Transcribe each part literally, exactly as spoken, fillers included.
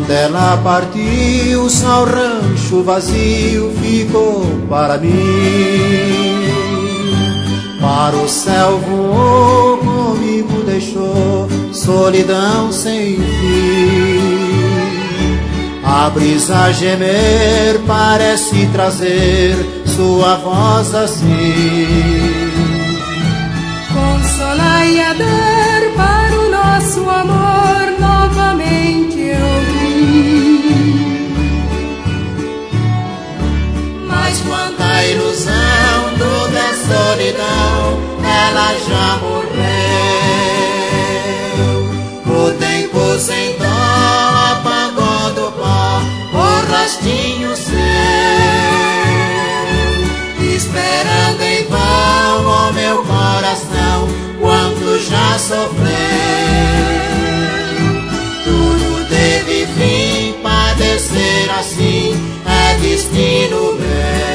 Quando ela partiu, só o rancho vazio ficou para mim. Para o céu voou, comigo deixou solidão sem fim. A brisa a gemer parece trazer sua voz assim. Consolai a dor para o nosso amor novamente eu vim. Mas quanta ilusão, tudo é solidão, ela já morreu. O tempo sem dó apagou do pó o rastinho seu, esperando em vão o meu coração, quanto já sofreu. Tudo teve fim, padecer assim é destino meu.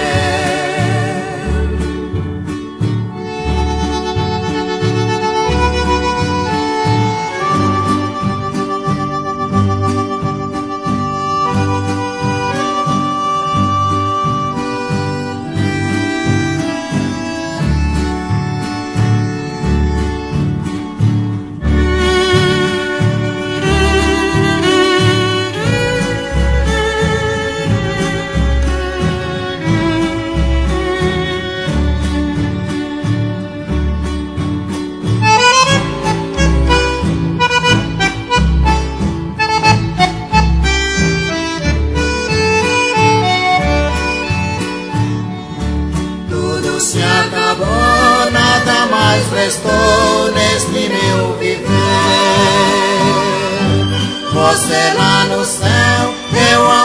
Se acabou, nada mais restou neste meu viver. Você lá no céu, eu